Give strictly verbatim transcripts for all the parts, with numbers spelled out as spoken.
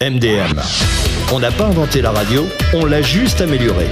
M D M. On n'a pas inventé la radio, on l'a juste améliorée.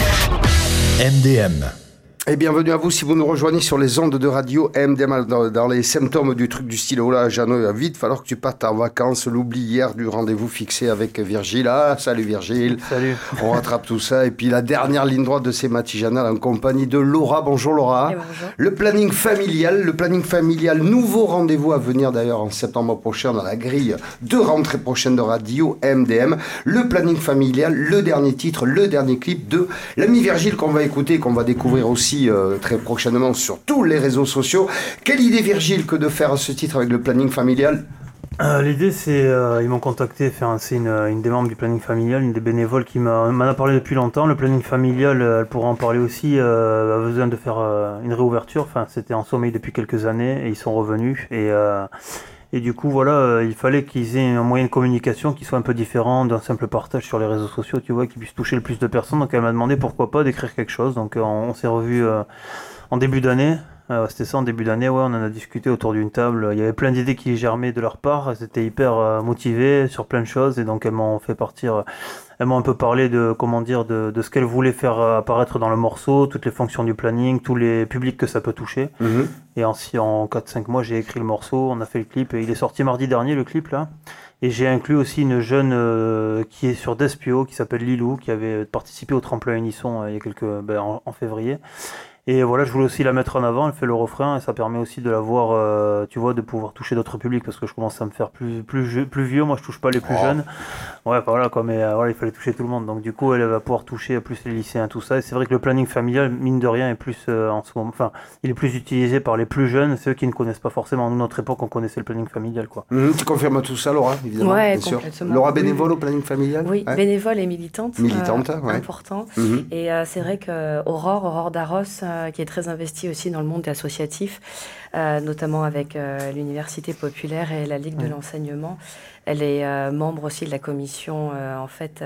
M D M. Et bienvenue à vous si vous nous rejoignez sur les ondes de radio M D M dans, dans les symptômes du truc du style. Oh là, Jeannot, il va vite falloir que tu partes en vacances. L'oubli hier du rendez-vous fixé avec Virgile. Ah, salut Virgile. Salut. On rattrape tout ça. Et puis la dernière ligne droite de ces matijanales en compagnie de Laura. Bonjour Laura. Et bonjour. Le planning familial. Le planning familial, nouveau rendez-vous à venir d'ailleurs en septembre prochain dans la grille de rentrée prochaine de radio M D M. Le planning familial, le dernier titre, le dernier clip de l'ami Virgile qu'on va écouter, qu'on va découvrir aussi Euh, très prochainement sur tous les réseaux sociaux. Quelle idée Virgile que de faire ce titre avec le planning familial? euh, L'idée c'est, euh, ils m'ont contacté, enfin, c'est une, une des membres du planning familial, une des bénévoles qui m'a, m'en a parlé depuis longtemps. Le planning familial, elle pourra en parler aussi, euh, a besoin de faire euh, une réouverture, enfin c'était en sommeil depuis quelques années et ils sont revenus et euh, Et du coup, voilà, euh, il fallait qu'ils aient un moyen de communication qui soit un peu différent d'un simple partage sur les réseaux sociaux, tu vois, qui puisse toucher le plus de personnes. Donc elle m'a demandé pourquoi pas d'écrire quelque chose. Donc euh, on, on s'est revus euh, en début d'année. Euh, c'était ça, en début d'année, ouais, on en a discuté autour d'une table. Il y avait plein d'idées qui germaient de leur part. Elles étaient hyper euh, motivées sur plein de choses. Et donc elles m'ont fait partir... Elles m'ont un peu parlé de, comment dire, de, de ce qu'elles voulaient faire apparaître dans le morceau, toutes les fonctions du planning, tous les publics que ça peut toucher. Mmh. Et en, en quatre cinq mois, j'ai écrit le morceau, on a fait le clip, et il est sorti mardi dernier, le clip, là. Et j'ai inclus aussi une jeune euh, qui est sur Despio, qui s'appelle Lilou, qui avait participé au tremplin Unisson euh, il y a quelques, ben, en, en février. Et voilà, je voulais aussi la mettre en avant, elle fait le refrain, et ça permet aussi de la voir, euh, tu vois, de pouvoir toucher d'autres publics, parce que je commence à me faire plus, plus, plus vieux, moi je touche pas les plus oh. jeunes. Ouais, bah voilà, quoi, mais euh, voilà, il fallait toucher tout le monde. Donc du coup, elle va pouvoir toucher plus les lycéens, tout ça. Et c'est vrai que le planning familial, mine de rien, est plus euh, en ce moment, enfin, il est plus utilisé par les plus jeunes, ceux qui ne connaissent pas forcément. Nous, notre époque, on connaissait le planning familial, quoi. Mmh, tu confirmes tout ça, Laura, évidemment. Ouais, bien complètement. Sûr. Laura, bénévole mmh. au planning familial. Oui, ouais. bénévole et militante. Militante, euh, ouais. Important. Mmh. Et euh, c'est vrai que Aurore, Aurore Darros, euh, qui est très investie aussi dans le monde associatif, euh, notamment avec euh, l'Université populaire et la Ligue mmh. de l'enseignement. Elle est euh, membre aussi de la commission euh, en fait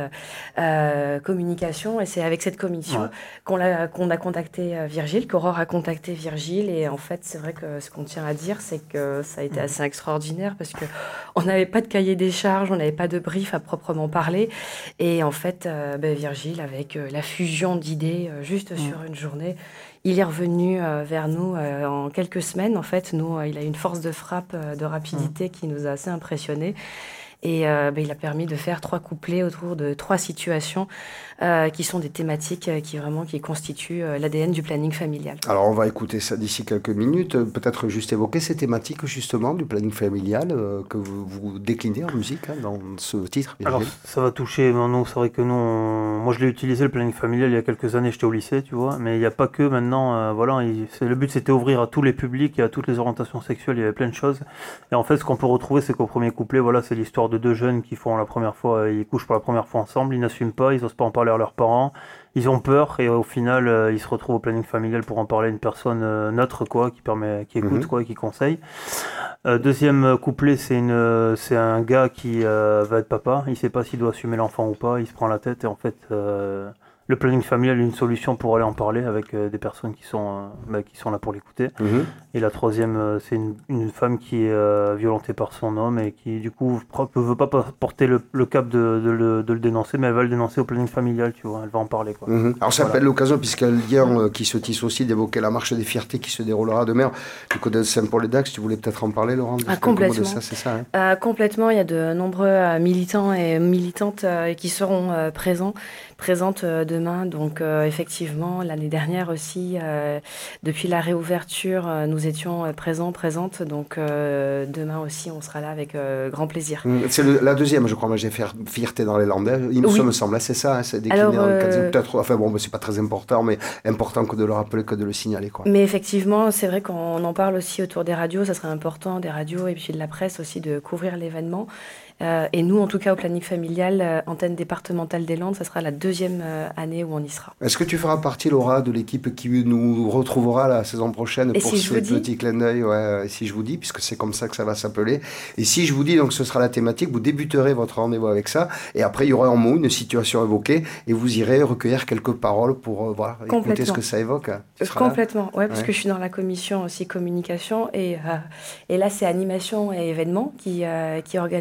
euh, communication, et c'est avec cette commission ouais. qu'on, a, qu'on a contacté euh, Virgile, qu'Aurore a contacté Virgile. Et en fait, c'est vrai que ce qu'on tient à dire, c'est que ça a été assez extraordinaire parce que on n'avait pas de cahier des charges, on n'avait pas de brief à proprement parler. Et en fait, euh, ben, Virgile, avec euh, la fusion d'idées euh, juste mmh. sur une journée, il est revenu euh, vers nous euh, en quelques semaines. En fait, nous, euh, il a une force de frappe, euh, de rapidité mmh. qui nous a assez impressionnés. Et euh, bah, il a permis de faire trois couplets autour de trois situations euh, qui sont des thématiques euh, qui vraiment qui constituent euh, l'A D N du planning familial. Alors on va écouter ça d'ici quelques minutes. Peut-être juste évoquer ces thématiques justement du planning familial euh, que vous, vous déclinez en musique hein, dans ce titre. Alors ça va toucher, non, non, c'est vrai que nous, on... moi je l'ai utilisé le planning familial il y a quelques années, j'étais au lycée, tu vois, mais il n'y a pas que maintenant, euh, voilà, il... c'est... le but c'était ouvrir à tous les publics et à toutes les orientations sexuelles, il y avait plein de choses. Et en fait ce qu'on peut retrouver c'est qu'au premier couplet, voilà, c'est l'histoire de deux jeunes qui font la première fois, ils couchent pour la première fois ensemble, ils n'assument pas, ils n'osent pas en parler à leurs parents, ils ont peur et au final euh, ils se retrouvent au planning familial pour en parler à une personne euh, neutre quoi, qui permet, qui écoute mmh. quoi, et qui conseille. Euh, deuxième couplet, c'est une, c'est un gars qui euh, va être papa, il sait pas s'il doit assumer l'enfant ou pas, il se prend la tête et en fait euh, le planning familial est une solution pour aller en parler avec euh, des personnes qui sont, euh, bah, qui sont là pour l'écouter. Mmh. Et la troisième, euh, c'est une, une femme qui est euh, violentée par son homme et qui du coup ne veut pas porter le, le cap de, de, de, de le dénoncer, mais elle va le dénoncer au planning familial, tu vois, elle va en parler. Quoi. Mmh. Alors ça voilà. Appelle l'occasion, puisqu'il y a le lien euh, qui se tisse aussi, d'évoquer la marche des fiertés qui se déroulera demain du côté de Saint-Paul-et-Dax. Tu voulais peut-être en parler, Laurent ah, Complètement. De ça, c'est ça, hein euh, complètement, il y a de nombreux euh, militants et militantes euh, qui seront euh, présents. présente euh, demain. Donc euh, effectivement, l'année dernière aussi, euh, depuis la réouverture, euh, nous étions euh, présents, présentes. Donc euh, demain aussi, on sera là avec euh, grand plaisir. C'est le, la deuxième, je crois, moi j'ai fait fierté dans les Landes. Il oui. me semble, c'est ça, hein, c'est décliné Alors, en euh... peut-être. Enfin bon, c'est pas très important, mais important que de le rappeler, que de le signaler, quoi. Mais effectivement, c'est vrai qu'on en parle aussi autour des radios. Ça serait important des radios et puis de la presse aussi de couvrir l'événement. Euh, et nous, en tout cas, au planning familial, euh, antenne départementale des Landes, ça sera la deuxième euh, année où on y sera. Est-ce que tu feras partie, Laura, de l'équipe qui nous retrouvera la saison prochaine et pour si ce petit clin d'œil ouais, et si je vous dis, puisque c'est comme ça que ça va s'appeler. Et si je vous dis, donc ce sera la thématique, vous débuterez votre rendez-vous avec ça, et après il y aura en mot une situation évoquée, et vous irez recueillir quelques paroles pour euh, voir, écouter ce que ça évoque. Complètement, ouais, parce ouais. que je suis dans la commission aussi communication, et, euh, et là c'est animation et événements qui, euh, qui organise ça.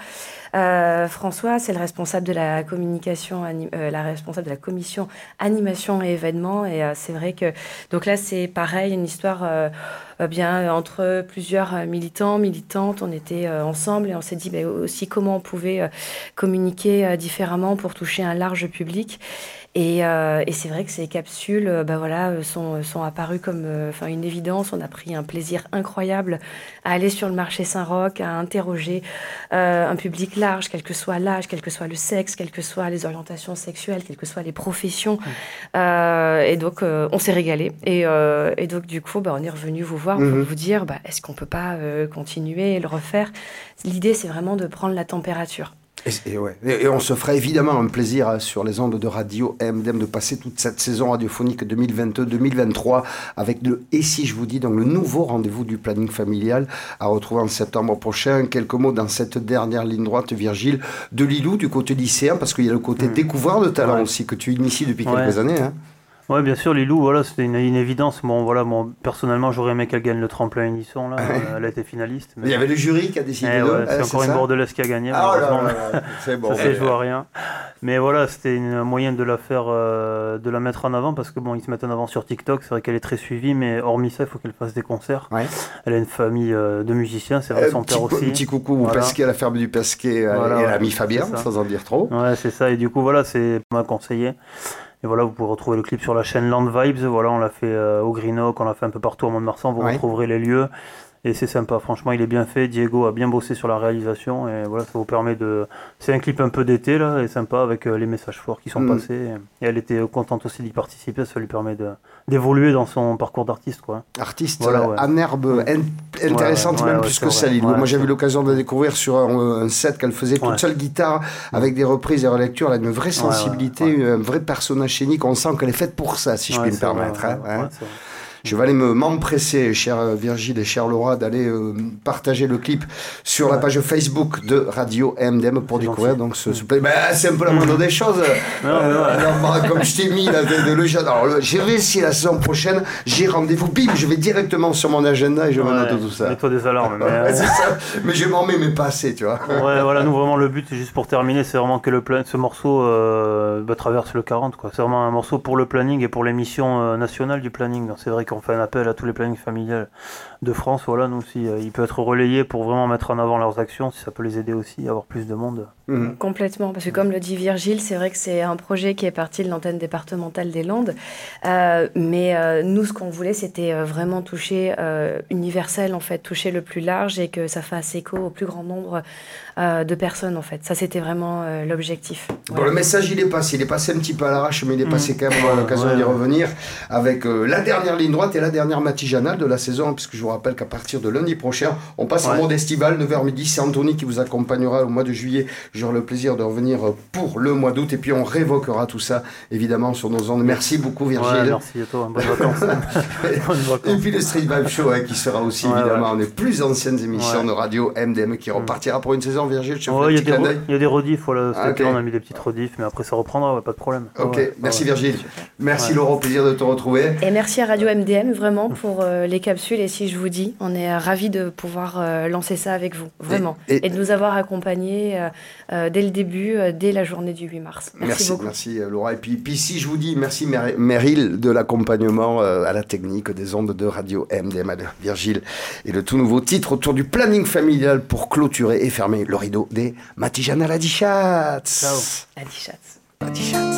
Euh, François, c'est le responsable de la communication, anim- euh, la responsable de la commission animation et événements. Et euh, c'est vrai que donc là, c'est pareil, une histoire euh, euh, bien entre plusieurs euh, militants, militantes. On était euh, ensemble et on s'est dit bah, aussi comment on pouvait euh, communiquer euh, différemment pour toucher un large public. Et, euh, et c'est vrai que ces capsules euh, bah voilà, sont, sont apparues comme euh, enfin, une évidence. On a pris un plaisir incroyable à aller sur le marché Saint-Roch, à interroger euh, un public large, quel que soit l'âge, quel que soit le sexe, quelles que soient les orientations sexuelles, quelles que soient les professions. Mmh. Euh, et donc, euh, on s'est régalé. Et, euh, et donc, du coup, bah, on est revenu vous voir mmh. pour vous dire, bah, est-ce qu'on ne peut pas euh, continuer et le refaire ? L'idée, c'est vraiment de prendre la température. Et, et, ouais. et, et on se fera évidemment un plaisir hein, sur les ondes de radio M D M de passer toute cette saison radiophonique deux mille vingt-deux deux mille vingt-trois avec le Et si je vous dis, donc le nouveau rendez-vous du planning familial à retrouver en septembre prochain. Quelques mots dans cette dernière ligne droite, Virgile, de Lilou du côté lycéen, parce qu'il y a le côté mmh. découvreur de talent ouais. aussi que tu inities depuis ouais. quelques années. Hein. Oui, bien sûr, Lilou, voilà, c'était une, une évidence. Bon, voilà, bon, personnellement, j'aurais aimé qu'elle gagne le tremplin unisson, là. Elle a été finaliste. Mais... Il y avait le jury qui a décidé eh de... ouais, c'est eh, encore c'est une ça Bordelaise qui a gagné. Ah, là, là, là. C'est bon. Ça s'est joué à rien. Mais voilà, c'était une moyen de la faire, euh, de la mettre en avant, parce que bon, ils se mettent en avant sur TikTok. C'est vrai qu'elle est très suivie, mais hormis ça, il faut qu'elle fasse des concerts. Ouais. Elle a une famille euh, de musiciens, c'est vrai, euh, son père aussi. Un petit coucou au voilà. Pesquet, à la ferme du Pesquet, voilà, et ouais, l'ami Fabien, sans en dire trop. Ouais, c'est ça. Et du coup, voilà, c'est m'a conseillé. Et voilà, vous pouvez retrouver le clip sur la chaîne Land Vibes. Voilà, on l'a fait euh, au Greenock, on l'a fait un peu partout à Mont-de-Marsan. Vous ouais. retrouverez les lieux. Et c'est sympa. Franchement, il est bien fait. Diego a bien bossé sur la réalisation. Et voilà, ça vous permet de... C'est un clip un peu d'été, là, et sympa, avec euh, les messages forts qui sont mmh. passés. Et elle était contente aussi d'y participer. Ça lui permet de... d'évoluer dans son parcours d'artiste, quoi. Artiste voilà, ouais. en herbe in- intéressante, ouais, ouais, même ouais, plus que ça, Lilou. Ouais, Moi, j'ai eu l'occasion de la découvrir sur un, un set qu'elle faisait toute ouais. seule guitare, avec des reprises et relectures. Elle a une vraie sensibilité, ouais, ouais, ouais. un vrai personnage scénique. On sent qu'elle est faite pour ça, si je ouais, puis me permettre. Vrai, hein, ouais, hein. Ouais, je vais aller me, m'empresser, cher Virgile et cher Laura, d'aller euh, partager le clip sur ouais. la page Facebook de Radio M D M pour c'est découvrir donc ce, ce play. Ben, c'est un peu la moindre des choses. Non, euh, non, ouais. Comme je t'ai mis là, de, de le Alors, le, je vais si la saison prochaine, j'ai rendez-vous, bim, je vais directement sur mon agenda et je ouais, me note tout ça. Mets-toi des alarmes. Mais, ouais, c'est ça. Mais je m'en mets, mais pas assez, tu vois. Ouais, voilà, nous vraiment le but, c'est juste pour terminer, c'est vraiment que le plan, ce morceau euh, bah, traverse le quarante, quoi. C'est vraiment un morceau pour le planning et pour l'émission euh, nationale du planning. Donc, c'est vrai qu'on fait un appel à tous les plannings familiales de France. Voilà, nous aussi, euh, il peut être relayé pour vraiment mettre en avant leurs actions, si ça peut les aider aussi à avoir plus de monde. Mmh. Complètement, parce que comme le dit Virgile, c'est vrai que c'est un projet qui est parti de l'antenne départementale des Landes, euh, mais euh, nous, ce qu'on voulait, c'était euh, vraiment toucher euh, universel, en fait, toucher le plus large et que ça fasse écho au plus grand nombre euh, de personnes, en fait. Ça, c'était vraiment euh, l'objectif. Bon, ouais. Le message, il est passé. Il est passé un petit peu à l'arrache, mais il est mmh. passé quand même à l'occasion ouais. d'y revenir avec euh, la dernière ligne droite et la dernière matinale de la saison, puisque je vous rappelle qu'à partir de lundi prochain, on passe ouais. en mode estival, neuf heures midi. C'est Anthony qui vous accompagnera au mois de juillet. J'aurai le plaisir de revenir pour le mois d'août et puis on révoquera tout ça, évidemment, sur nos ondes. Merci beaucoup, Virgile. Ouais, merci à toi. Bonnes vacances. Bonnes vacances. Et puis le Street Vibe Show hein, qui sera aussi, ouais, évidemment, ouais. des plus anciennes émissions ouais. de radio M D M qui repartira pour une saison, Virgile. Je ouais, il y, re- y a des rediffs. Voilà, ah, okay. On a mis des petites rediffs, mais après ça reprendra, ouais, pas de problème. Ok, ouais. merci ouais. Virgile. Super. Merci ouais. Laurent, plaisir de te retrouver. Et merci à Radio M D M, vraiment, pour euh, les capsules. Et si je vous dis, on est ravis de pouvoir euh, lancer ça avec vous, vraiment. Et, et... et de nous avoir accompagnés euh, euh, dès le début, euh, dès la journée du huit mars. Merci, merci beaucoup. Merci Laura. Et puis, puis si je vous dis merci Mer- Meryl de l'accompagnement euh, à la technique des ondes de Radio M D M, Virgile, et le tout nouveau titre autour du planning familial pour clôturer et fermer le rideau des Matijanes à la Dichatz. Ciao. La Dichatz. La Dichatz.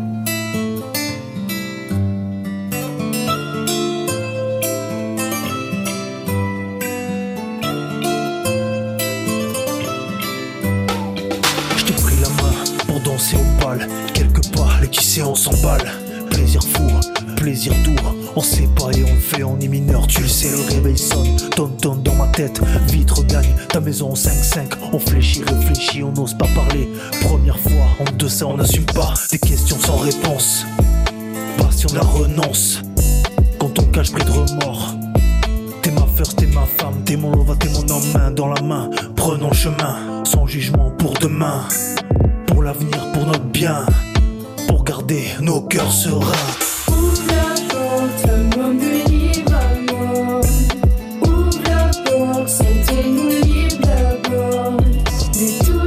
Danser au bal, quelque part, les qui sait on s'emballe. Plaisir fou, plaisir doux, on sait pas et on le fait, on est mineur, tu le sais, le réveil sonne, tonne tonne dans ma tête, vite regagne ta maison en cinq cinq, on fléchit, réfléchit, on n'ose pas parler, première fois, en deçà on n'assume pas, des questions sans réponse, passion de la renonce, quand on cache pris de remords, t'es ma first, t'es ma femme, t'es mon lova, t'es mon homme, main dans la main, prenons le chemin, sans jugement pour demain. Pour l'avenir, pour notre bien, pour garder nos cœurs sereins. Ouvre la porte, un monde libre amour. Ouvre la porte, sentez-nous libres d'abord. De tout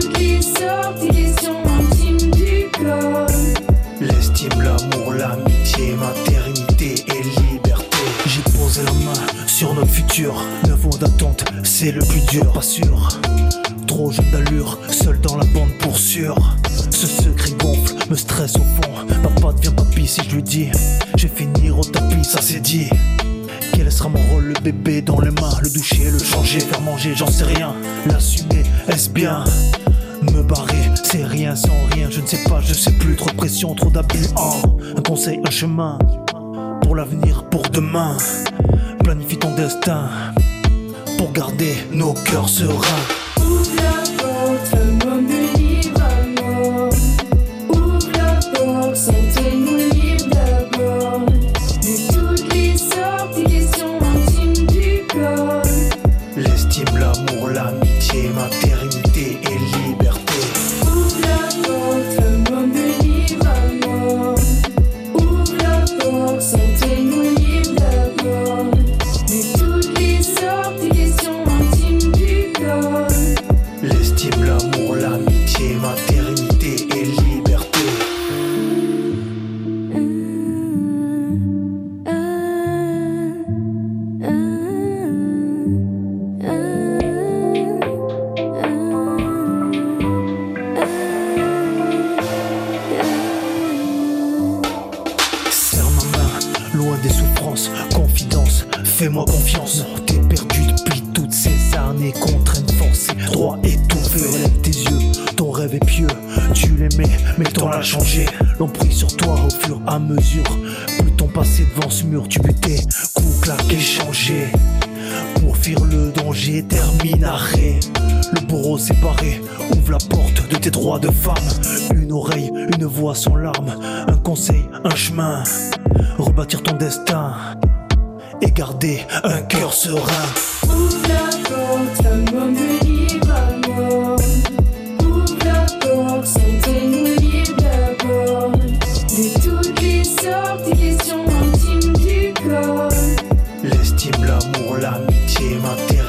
futur. Neuf mois d'attente, c'est le plus dur, pas sûr. Trop jeune d'allure, seul dans la bande pour sûr. Ce secret gonfle, me stresse au fond. Papa devient papy si je lui dis je vais finir au tapis, ça c'est dit. Quel sera mon rôle, le bébé dans les mains, le doucher, le changer, faire manger, j'en sais rien. L'assumer, est-ce bien? Me barrer, c'est rien sans rien, je ne sais pas, je sais plus, trop de pression, trop d'abus. Oh, un conseil, un chemin, pour l'avenir, pour demain. Planifie ton destin, pour garder nos cœurs sereins. Ouvre la porte, fais-moi me livre à moi. Ouvre la porte, sentez-nous libres d'abord. De toutes les sortes et questions intimes du corps. L'estime, l'amour, l'amitié, maternité et liberté. Ouvre la porte, fais-moi me livre à moi. Ouvre la porte, sentez-nous libres d'abord. De toutes les sortes et questions intimes du corps. L'estime, l'amour, l'amitié, maternité et liberté. Serre ma main, loin des souffrances, confidence, fais-moi confiance. Non, t'es perdu depuis toutes ces années, contraintes forcées, droit étouffé, relève tes yeux, ton rêve est pieux, tu l'aimais, mais le temps l'a changé. L'emprise sur toi au fur et à mesure, plus ton passé devant ce mur, tu butais, coups claqués, changés. Pour fuir le danger, termine arrêt. Le bourreau séparé, ouvre la porte de tes droits de femme. Une oreille, une voix sans larmes, un conseil, un chemin. Rebâtir ton destin et garder un cœur serein. Ouvre la porte, fais-moi me livre à moi. Ouvre la porte, sentez-nous libres d'abord. De toutes les sortes et questions intimes du corps. L'estime, l'amour, l'amitié, maternité